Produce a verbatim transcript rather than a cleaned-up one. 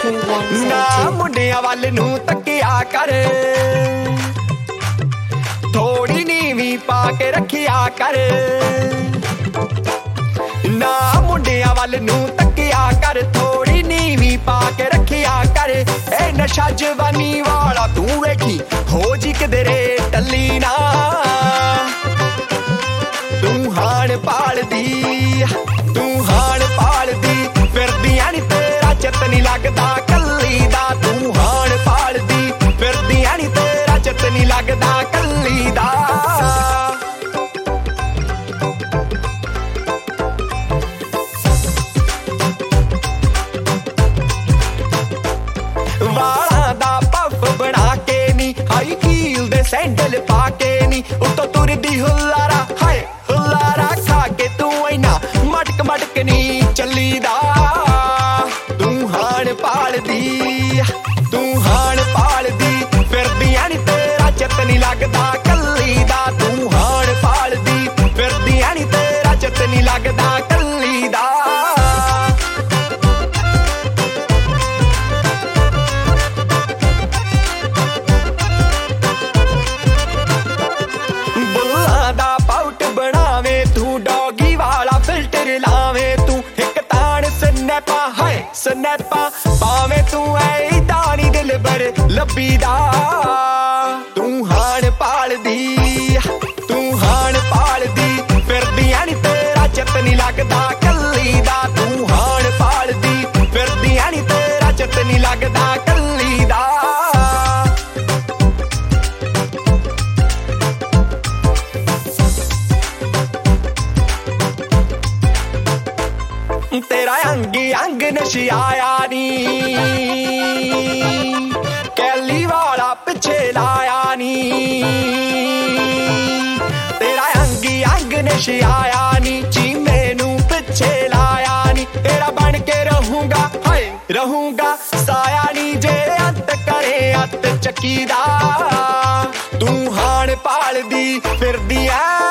two one seven ਨਾ two. ਮੁੰਡਿਆਂ ਵੱਲ ਨੂੰ ਤੱਕਿਆ ਕਰ, ਥੋੜੀ ਨੀਵੀਂ ਪਾ ਕੇ ਰੱਖਿਆ ਕਰ। ਨਾ ਮੁੰਡਿਆਂ ਵੱਲ ਨੂੰ ਤੱਕਿਆ ਕਰ, ਥੋੜੀ ਨੀਵੀਂ ਪਾ ਕੇ ਰੱਖਿਆ ਕਰ। ਇਹ ਨਸ਼ਾ ਜਵਾਨੀ ਵਾਲਾ ਤੂੰ ਵੇਖੀ ਹੋ ਜੀ ਕਿਧਰੇ ਟੱਲੀ ਨਾ। ਤੂੰ ਹਾਣ ਪਾਲਦੀ, ਤੂੰ ਹਾਣ ਪਾਲਦੀ, ਫਿਰਦੀਆਂ ਨੀ ਤੇਰਾ ਚਿੱਤ ਨੀ ਲੱਗਦਾ ਕੱਲੀ ਦਾ। ਤੂੰ ਹਾਣ ਪਾਲਦੀ, ਫਿਰਦੀਆਂ ਨੀ ਤੇਰਾ ਚਿੱਤ ਨੀ ਲੱਗਦਾ ਕੱਲੀ ਦਾ। ਵਾਲਾਂ ਦਾ ਪੱਫ ਬਣਾ ਕੇ ਨੀ, ਹਾਈ ਹੀਲ ਦੇ ਸੈਂਡਲ ਪਾ ਕੇ ਨੀ, ਉੱਤੋਂ ਤੁਰਦੀ ਹੁਲਾਰਾ ਹਾਏ ਹੁਲਾਰਾ ਖਾ ਕੇ। ਤੂੰ ਇੰਨਾ ਮਟਕ ਮਟਕ ਨੀ ਚੱਲੀਦਾ। ਤੂੰ ਹਾਣ ਪਾਲਦੀ, ਤੂੰ ਹਾਣ ਪਾਲਦੀ, ਫਿਰਦੀਆਂ ਨੀ ਤੇਰਾ ਚਿੱਤ ਨੀ ਲੱਗਦਾ ਕੱਲੀ ਦਾ। ਤੂੰ ਹਾਣ ਪਾਲਦੀ, ਫਿਰਦੀਆਂ ਨੀ ਤੇਰਾ ਚਿੱਤ ਨੀ ਲੱਗਦਾ ਕੱਲੀ ਦਾ। ਬੁੱਲਾਂ ਦਾ ਪਾਊਟ ਬਣਾਵੇ ਤੂੰ, ਡੌਗੀ ਵਾਲਾ ਫਿਲਟਰ ਲਾਵੇ ਤੂੰ, ਇੱਕ ਤਾਣ ਸਨੈਪਾ ਹਾਏ ਸਨੈਪਾ ਪਾਵੇਂ ਤੂੰ। ਐਦਾਂ ਨੀ ਦਿਲ ਬਰ ਲੱਭੀਦਾ। ਤੂੰ ਹਾਣ ਪਾਲਦੀ, ਤੂੰ ਹਾਣ ਪਾਲਦੀ, ਫਿਰਦੀਆਂ ਨੀ ਤੇਰਾ ਚਿੱਤ ਨੀ ਲੱਗਦਾ ਕੱਲੀ ਦਾ। ਤੂੰ ਹਾਣ ਪਾਲਦੀ, ਫਿਰਦੀਆਂ ਨੀ ਤੇਰਾ ਚਿੱਤ ਨੀ ਲੱਗਦਾ ਕੱਲੀ ਦਾ। ਤੇਰਾ ਅੰਗ ਅੰਗ ਨਸ਼ਿਆਇਆ ਨੀ, ਕੈਲੀ ਵਾਲਾ ਪਿੱਛੇ ਲਾਇਆ ਨੀ। ਤੇਰਾ ਅੰਗ ਅੰਗ ਨਸ਼ਿਆਇਆ ਨੀ, ਚੀਮੇ ਨੂੰ ਪਿੱਛੇ ਲਾਇਆ ਨੀ। ਤੇਰਾ ਬਣ ਕੇ ਰਹੂੰਗਾ ਹਾਏ ਰਹੂੰਗਾ ਸਾਇਆ ਨੀ, ਜੇ ਅੰਤ ਕਰੇ ਅੱਤ ਚੱਕੀ ਦਾ। ਤੂੰ ਹਾਣ ਪਾਲਦੀ ਫਿਰਦੀ ਐ